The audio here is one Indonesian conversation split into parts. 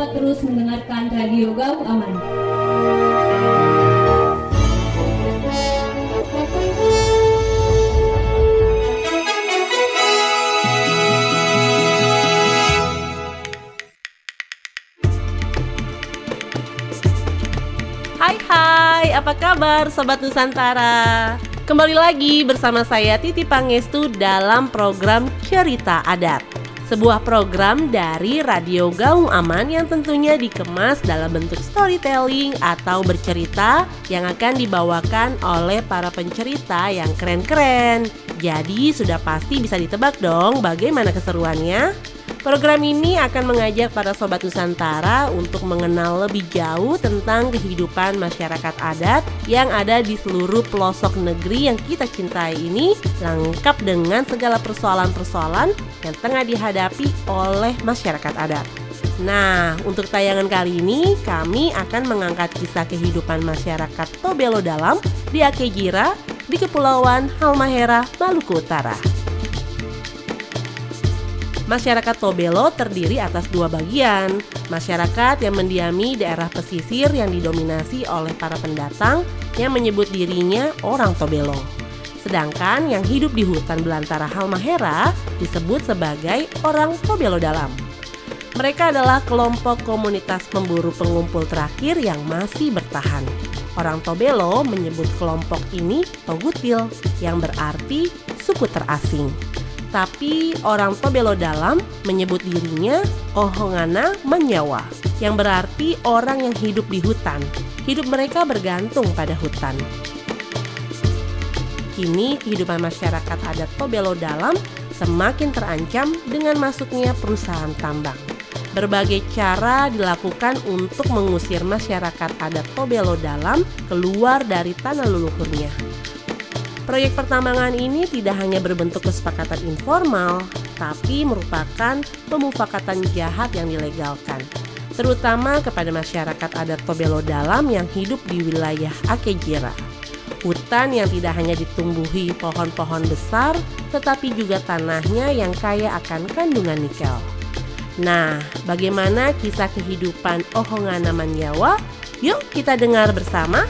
dapat terus mendengarkan Radio Gaung Aman. Hai, apa kabar Sobat Nusantara? Kembali lagi bersama saya Titi Pangestu dalam program Cerita Adat. Sebuah program dari Radio Gaung Aman yang tentunya dikemas dalam bentuk storytelling atau bercerita yang akan dibawakan oleh para pencerita yang keren-keren. Jadi sudah pasti bisa ditebak dong bagaimana keseruannya. Program ini akan mengajak para Sobat Nusantara untuk mengenal lebih jauh tentang kehidupan masyarakat adat yang ada di seluruh pelosok negeri yang kita cintai ini, lengkap dengan segala persoalan-persoalan yang tengah dihadapi oleh masyarakat adat. Nah, untuk tayangan kali ini kami akan mengangkat kisah kehidupan masyarakat Tobelo Dalam di Aceh Jira di Kepulauan Halmahera, Maluku Utara. Masyarakat Tobelo terdiri atas dua bagian. Masyarakat yang mendiami daerah pesisir yang didominasi oleh para pendatang yang menyebut dirinya orang Tobelo. Sedangkan yang hidup di hutan belantara Halmahera disebut sebagai orang Tobelo Dalam. Mereka adalah kelompok komunitas pemburu pengumpul terakhir yang masih bertahan. Orang Tobelo menyebut kelompok ini Togutil yang berarti suku terasing. Tapi orang Tobelo Dalam menyebut dirinya Ohongana Manyawa yang berarti orang yang hidup di hutan. Hidup mereka bergantung pada hutan. Kini kehidupan masyarakat adat Tobelo Dalam semakin terancam dengan masuknya perusahaan tambang. Berbagai cara dilakukan untuk mengusir masyarakat adat Tobelo Dalam keluar dari tanah leluhurnya. Proyek pertambangan ini tidak hanya berbentuk kesepakatan informal, tapi merupakan pemufakatan jahat yang dilegalkan, terutama kepada masyarakat adat Tobelo Dalam yang hidup di wilayah Aceh Jira. Hutan yang tidak hanya ditumbuhi pohon-pohon besar, tetapi juga tanahnya yang kaya akan kandungan nikel. Nah, bagaimana kisah kehidupan Ohongana Manyawa? Yuk kita dengar bersama.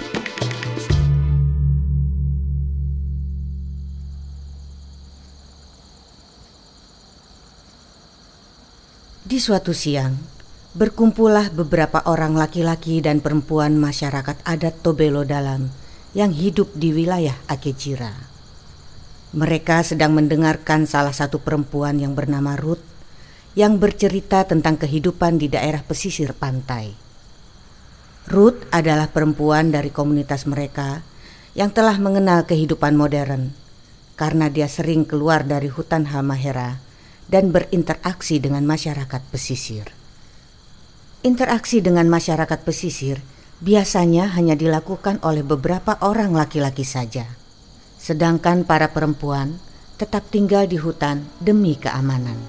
Di suatu siang, berkumpullah beberapa orang laki-laki dan perempuan masyarakat adat Tobelo Dalam yang hidup di wilayah Aceh Jira. Mereka sedang mendengarkan salah satu perempuan yang bernama Ruth yang bercerita tentang kehidupan di daerah pesisir pantai. Ruth adalah perempuan dari komunitas mereka yang telah mengenal kehidupan modern karena dia sering keluar dari hutan Halmahera dan berinteraksi dengan masyarakat pesisir. Interaksi dengan masyarakat pesisir biasanya hanya dilakukan oleh beberapa orang laki-laki saja, sedangkan para perempuan tetap tinggal di hutan demi keamanan.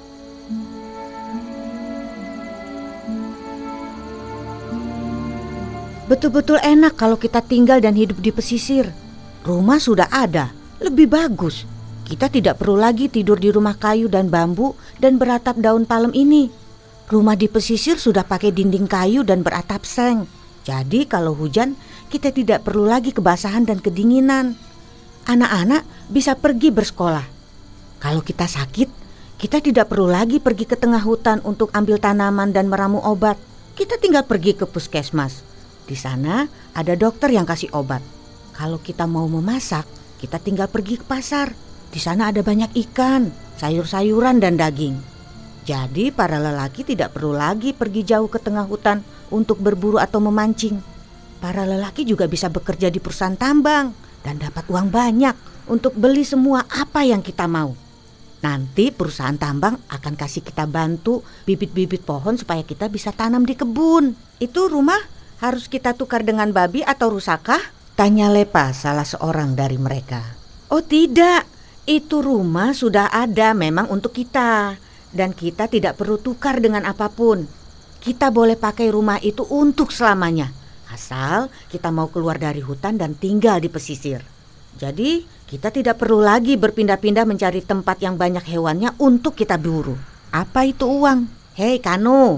Betul-betul enak kalau kita tinggal dan hidup di pesisir. Rumah sudah ada, lebih bagus. Kita tidak perlu lagi tidur di rumah kayu dan bambu dan beratap daun palem ini. Rumah di pesisir sudah pakai dinding kayu dan beratap seng. Jadi kalau hujan, kita tidak perlu lagi kebasahan dan kedinginan. Anak-anak bisa pergi bersekolah. Kalau kita sakit, kita tidak perlu lagi pergi ke tengah hutan untuk ambil tanaman dan meramu obat. Kita tinggal pergi ke puskesmas. Di sana ada dokter yang kasih obat. Kalau kita mau memasak, kita tinggal pergi ke pasar. Di sana ada banyak ikan, sayur-sayuran dan daging. Jadi para lelaki tidak perlu lagi pergi jauh ke tengah hutan untuk berburu atau memancing. Para lelaki juga bisa bekerja di perusahaan tambang dan dapat uang banyak untuk beli semua apa yang kita mau. Nanti perusahaan tambang akan kasih kita bantu bibit-bibit pohon supaya kita bisa tanam di kebun. Itu rumah harus kita tukar dengan babi atau rusakah? Tanya Lepa, salah seorang dari mereka. Oh tidak. Itu rumah sudah ada memang untuk kita dan kita tidak perlu tukar dengan apapun. Kita boleh pakai rumah itu untuk selamanya, asal kita mau keluar dari hutan dan tinggal di pesisir. Jadi kita tidak perlu lagi berpindah-pindah mencari tempat yang banyak hewannya untuk kita buru. Apa itu uang? Hei Kano,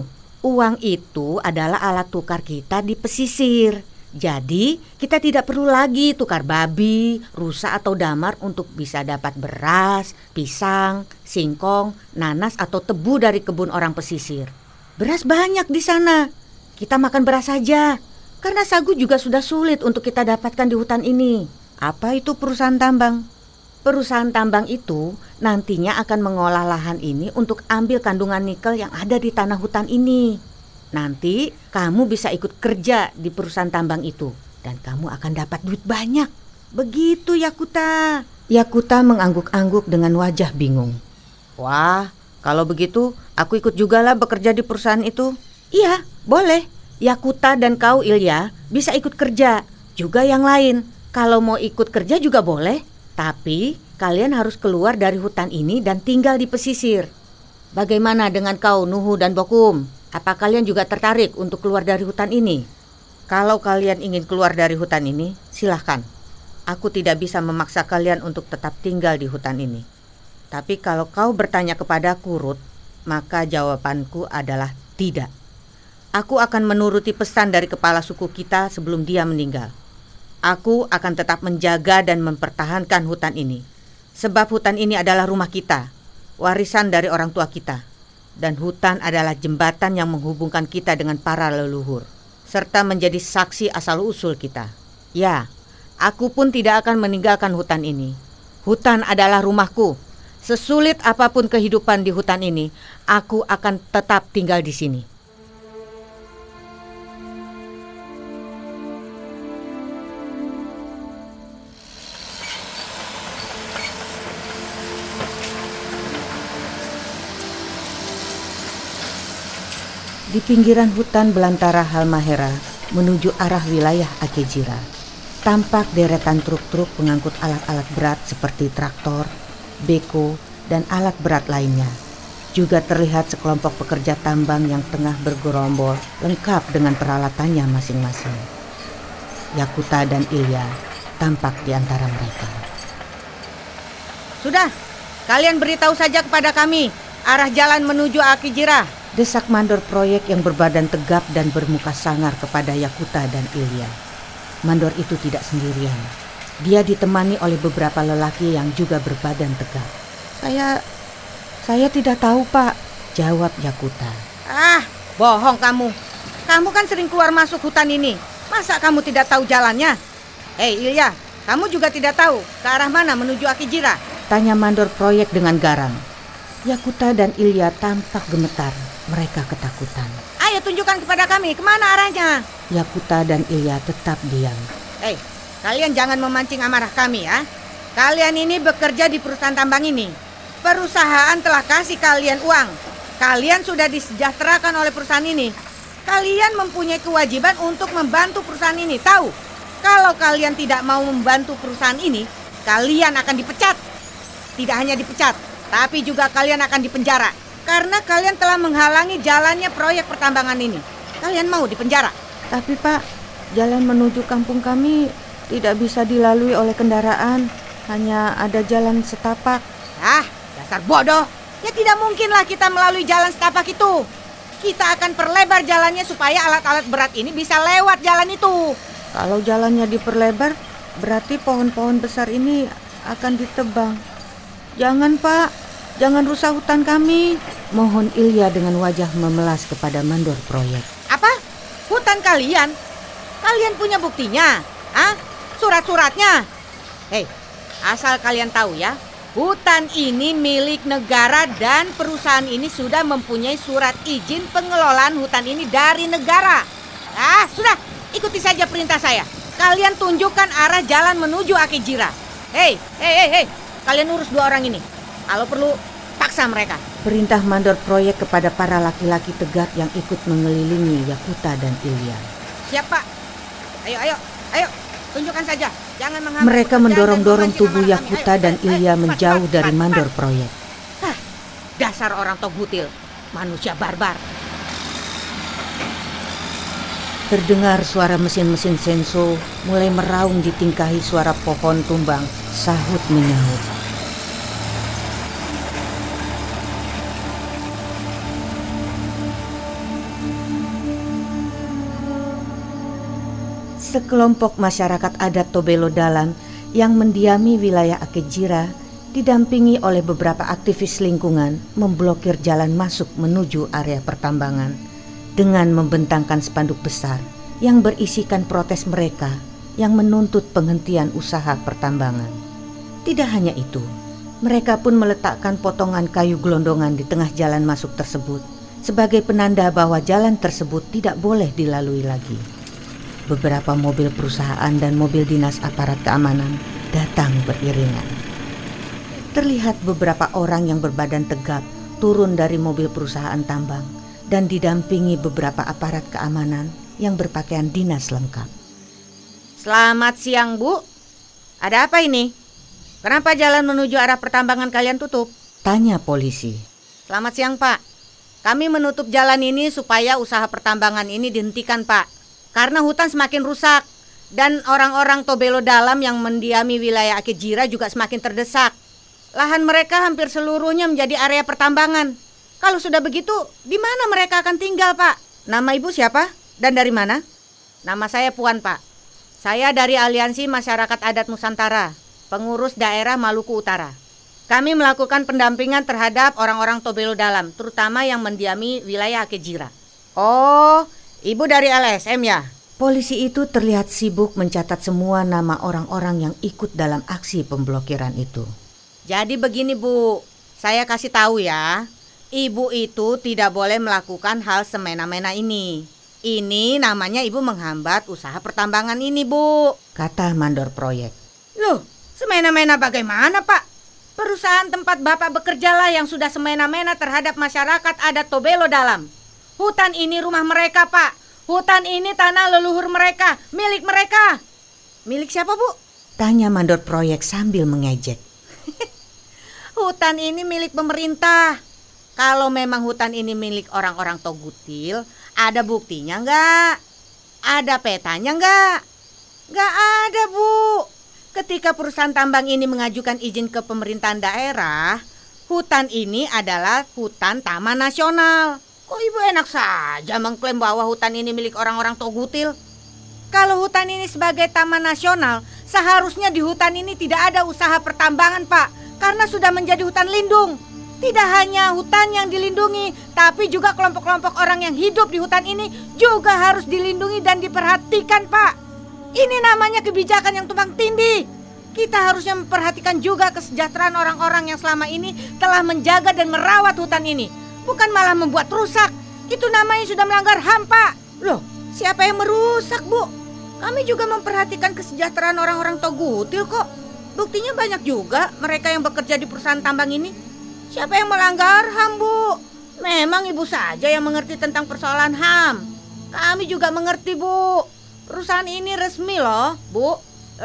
Uang itu adalah alat tukar kita di pesisir. Jadi kita tidak perlu lagi tukar babi, rusa atau damar untuk bisa dapat beras, pisang, singkong, nanas atau tebu dari kebun orang pesisir. Beras banyak di sana. Kita makan beras saja. Karena sagu juga sudah sulit untuk kita dapatkan di hutan ini. Apa itu perusahaan tambang? Perusahaan tambang itu nantinya akan mengolah lahan ini untuk ambil kandungan nikel yang ada di tanah hutan ini. Nanti kamu bisa ikut kerja di perusahaan tambang itu dan kamu akan dapat duit banyak. Begitu Yakuta. Yakuta mengangguk-angguk dengan wajah bingung. Wah, kalau begitu aku ikut juga lah bekerja di perusahaan itu. Iya, boleh. Yakuta dan kau Ilya bisa ikut kerja. Juga yang lain. Kalau mau ikut kerja juga boleh. Tapi kalian harus keluar dari hutan ini dan tinggal di pesisir. Bagaimana dengan kau Nuhu dan Bokum? Apa kalian juga tertarik untuk keluar dari hutan ini? Kalau kalian ingin keluar dari hutan ini, silahkan. Aku tidak bisa memaksa kalian untuk tetap tinggal di hutan ini. Tapi kalau kau bertanya kepadaku, Ruth, maka jawabanku adalah tidak. Aku akan menuruti pesan dari kepala suku kita sebelum dia meninggal. Aku akan tetap menjaga dan mempertahankan hutan ini. Sebab hutan ini adalah rumah kita, warisan dari orang tua kita. Dan hutan adalah jembatan yang menghubungkan kita dengan para leluhur, serta menjadi saksi asal-usul kita. Ya, aku pun tidak akan meninggalkan hutan ini. Hutan adalah rumahku. Sesulit apapun kehidupan di hutan ini, aku akan tetap tinggal di sini. Di pinggiran hutan belantara Halmahera menuju arah wilayah Akejira, tampak deretan truk-truk pengangkut alat-alat berat seperti traktor, beko, dan alat berat lainnya. Juga terlihat sekelompok pekerja tambang yang tengah bergerombol lengkap dengan peralatannya masing-masing. Yakuta dan Ilya tampak di antara mereka. Sudah, kalian beritahu saja kepada kami arah jalan menuju Akejira, desak mandor proyek yang berbadan tegap dan bermuka sangar kepada Yakuta dan Ilya. Mandor itu tidak sendirian. Dia ditemani oleh beberapa lelaki yang juga berbadan tegap. Saya tidak tahu, Pak, jawab Yakuta. Ah, bohong kamu. Kamu kan sering keluar masuk hutan ini. Masa kamu tidak tahu jalannya? Hei Ilya, kamu juga tidak tahu ke arah mana menuju Akejira? Tanya mandor proyek dengan garang. Yakuta dan Ilya tampak gemetar. Mereka ketakutan. Ayo tunjukkan kepada kami kemana arahnya. Yakuta dan Ilya tetap diam. Hei, kalian jangan memancing amarah kami ya. Kalian ini bekerja di perusahaan tambang ini. Perusahaan telah kasih kalian uang. Kalian sudah disejahterakan oleh perusahaan ini. Kalian mempunyai kewajiban untuk membantu perusahaan ini. Tahu, kalau kalian tidak mau membantu perusahaan ini, kalian akan dipecat. Tidak hanya dipecat, tapi juga kalian akan dipenjara. Karena kalian telah menghalangi jalannya proyek pertambangan ini. Kalian mau dipenjara. Tapi Pak, jalan menuju kampung kami tidak bisa dilalui oleh kendaraan. Hanya ada jalan setapak. Ah, dasar bodoh. Ya tidak mungkinlah kita melalui jalan setapak itu. Kita akan perlebar jalannya supaya alat-alat berat ini bisa lewat jalan itu. Kalau jalannya diperlebar, berarti pohon-pohon besar ini akan ditebang. Jangan Pak, jangan rusak hutan kami, mohon Ilya dengan wajah memelas kepada mandor proyek. Apa? Hutan kalian? Kalian punya buktinya? Hah? Surat-suratnya? Hei, asal kalian tahu ya, hutan ini milik negara dan perusahaan ini sudah mempunyai surat izin pengelolaan hutan ini dari negara. Ah, sudah, ikuti saja perintah saya. Kalian tunjukkan arah jalan menuju Akejira. Hei, kalian urus dua orang ini. Kalau perlu, paksa mereka. Perintah mandor proyek kepada para laki-laki tegap yang ikut mengelilingi Yakuta dan Ilya. Siap Pak. Ayo, tunjukkan saja. Jangan menghambat. Mereka mendorong-dorong tubuh Yakuta dan Ilya menjauh dari mandor proyek. Hah, dasar orang Togbutil, manusia barbar. Terdengar suara mesin-mesin senso mulai meraung ditingkahi suara pohon tumbang, sahut menyahut. sekelompok masyarakat adat Tobelo Dalam yang mendiami wilayah Akejira didampingi oleh beberapa aktivis lingkungan memblokir jalan masuk menuju area pertambangan dengan membentangkan spanduk besar yang berisikan protes mereka yang menuntut penghentian usaha pertambangan. Tidak hanya itu, mereka pun meletakkan potongan kayu gelondongan di tengah jalan masuk tersebut sebagai penanda bahwa jalan tersebut tidak boleh dilalui lagi. Beberapa mobil perusahaan dan mobil dinas aparat keamanan datang beriringan. Terlihat beberapa orang yang berbadan tegap turun dari mobil perusahaan tambang dan didampingi beberapa aparat keamanan yang berpakaian dinas lengkap. Selamat siang, Bu. Ada apa ini? Kenapa jalan menuju arah pertambangan kalian tutup? Tanya polisi. Selamat siang, Pak. Kami menutup jalan ini supaya usaha pertambangan ini dihentikan, Pak. Karena hutan semakin rusak dan orang-orang Tobelo Dalam yang mendiami wilayah Akejira juga semakin terdesak. Lahan mereka hampir seluruhnya menjadi area pertambangan. Kalau sudah begitu, di mana mereka akan tinggal, Pak? Nama Ibu siapa dan dari mana? Nama saya Puan, Pak. Saya dari Aliansi Masyarakat Adat Nusantara, pengurus daerah Maluku Utara. Kami melakukan pendampingan terhadap orang-orang Tobelo Dalam, terutama yang mendiami wilayah Akejira. Oh, Ibu dari LSM ya? Polisi itu terlihat sibuk mencatat semua nama orang-orang yang ikut dalam aksi pemblokiran itu. Jadi begini, Bu, saya kasih tahu ya. Ibu itu tidak boleh melakukan hal semena-mena ini. Ini namanya Ibu menghambat usaha pertambangan ini, Bu, kata mandor proyek. Loh, semena-mena bagaimana, Pak? Perusahaan tempat Bapak bekerja lah yang sudah semena-mena terhadap masyarakat adat Tobelo Dalam. Hutan ini rumah mereka, Pak. Hutan ini tanah leluhur mereka, milik mereka. Milik siapa, Bu? Tanya mandor proyek sambil mengejek. Hutan ini milik pemerintah. Kalau memang hutan ini milik orang-orang Togutil, ada buktinya enggak? Ada petanya enggak? Enggak ada, Bu. Ketika perusahaan tambang ini mengajukan izin ke pemerintahan daerah, hutan ini adalah hutan taman nasional. Kok Ibu enak saja mengklaim bahwa hutan ini milik orang-orang Togutil? Kalau hutan ini sebagai taman nasional, seharusnya di hutan ini tidak ada usaha pertambangan, Pak. Karena sudah menjadi hutan lindung. Tidak hanya hutan yang dilindungi, tapi juga kelompok-kelompok orang yang hidup di hutan ini juga harus dilindungi dan diperhatikan, Pak. Ini namanya kebijakan yang tumpang tindih. Kita harusnya memperhatikan juga kesejahteraan orang-orang yang selama ini telah menjaga dan merawat hutan ini. Bukan malah membuat rusak. Itu namanya sudah melanggar HAM, Pak. Loh, siapa yang merusak, Bu? Kami juga memperhatikan kesejahteraan orang-orang Togutil kok. Buktinya banyak juga mereka yang bekerja di perusahaan tambang ini. Siapa yang melanggar HAM, Bu? Memang Ibu saja yang mengerti tentang persoalan HAM. Kami juga mengerti, Bu. Perusahaan ini resmi loh, Bu.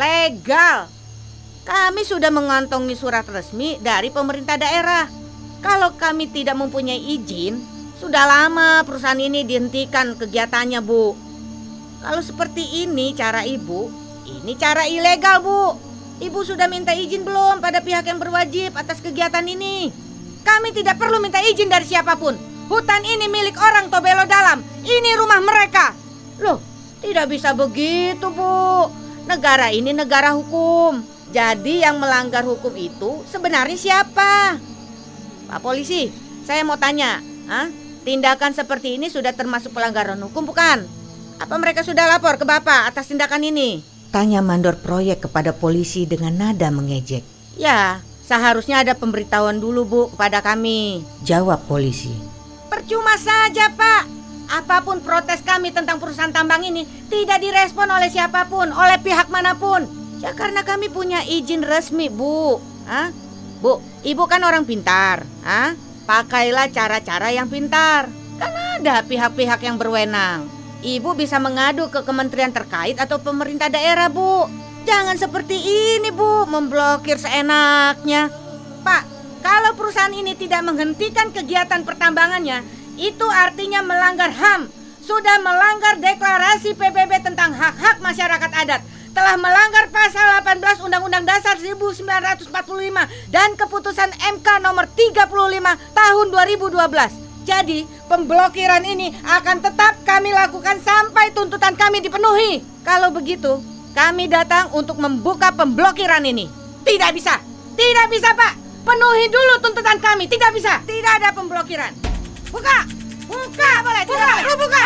Legal. Kami sudah mengantongi surat resmi dari pemerintah daerah. Kalau kami tidak mempunyai izin, sudah lama perusahaan ini dihentikan kegiatannya, Bu. Kalau seperti ini cara Ibu, ini cara ilegal, Bu. Ibu sudah minta izin belum pada pihak yang berwajib atas kegiatan ini? Kami tidak perlu minta izin dari siapapun. Hutan ini milik orang Tobelo Dalam. Ini rumah mereka. Loh, tidak bisa begitu, Bu. Negara ini negara hukum. Jadi yang melanggar hukum itu sebenarnya siapa? Pak Polisi, saya mau tanya, tindakan seperti ini sudah termasuk pelanggaran hukum bukan? Apa mereka sudah lapor ke Bapak atas tindakan ini? Tanya mandor proyek kepada polisi dengan nada mengejek. Ya, seharusnya ada pemberitahuan dulu, Bu, kepada kami, jawab polisi. Percuma saja, Pak. Apapun protes kami tentang perusahaan tambang ini tidak direspon oleh siapapun, oleh pihak manapun. Ya karena kami punya izin resmi, Bu. Bu, Ibu kan orang pintar. Pakailah cara-cara yang pintar. Kan ada pihak-pihak yang berwenang. Ibu bisa mengadu ke kementerian terkait atau pemerintah daerah, Bu. Jangan seperti ini, Bu, memblokir seenaknya. Pak, kalau perusahaan ini tidak menghentikan kegiatan pertambangannya, itu artinya melanggar HAM. Sudah melanggar deklarasi PBB tentang hak-hak masyarakat adat. Telah melanggar pasal 18 Undang-Undang Dasar 1945 dan keputusan MK nomor 35 tahun 2012. Jadi pemblokiran ini akan tetap kami lakukan sampai tuntutan kami dipenuhi. Kalau begitu, kami datang untuk membuka pemblokiran ini. Tidak bisa Pak. Penuhi dulu tuntutan kami. Tidak bisa. Tidak ada pemblokiran. Buka boleh. Buka.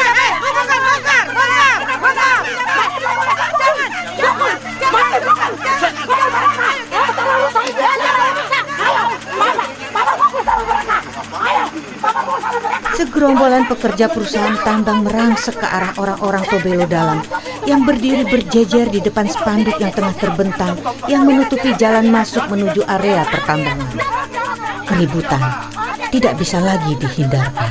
Segerombolan pekerja perusahaan tambang merangsek ke arah orang-orang Tobelo Dalam yang berdiri berjejer di depan spanduk yang tengah terbentang yang menutupi jalan masuk menuju area pertambangan. Keributan tidak bisa lagi dihindarkan.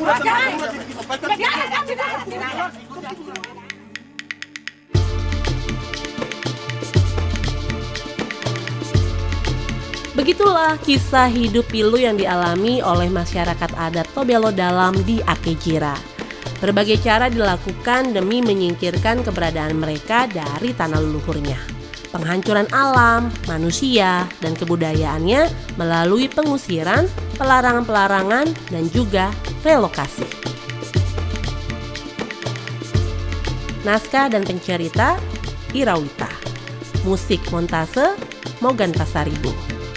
Begitulah kisah hidup pilu yang dialami oleh masyarakat adat Tobelo Dalam di Akejira. Berbagai cara dilakukan demi menyingkirkan keberadaan mereka dari tanah leluhurnya. Penghancuran alam, manusia, dan kebudayaannya melalui pengusiran, pelarangan-pelarangan, dan juga relokasi. Naskah dan pencerita Irawita. Musik montase Mogan Pasaribu.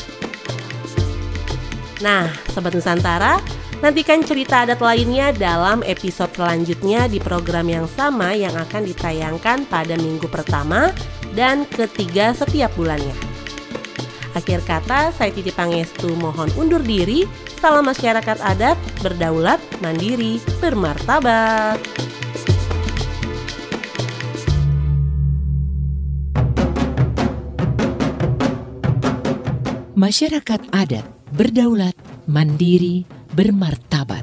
Nah, Sobat Nusantara, nantikan cerita adat lainnya dalam episode selanjutnya di program yang sama yang akan ditayangkan pada minggu pertama dan ketiga setiap bulannya. Akhir kata, saya Titi Pangestu mohon undur diri. Salam masyarakat adat, berdaulat, mandiri, bermartabat. Masyarakat adat berdaulat, mandiri, bermartabat.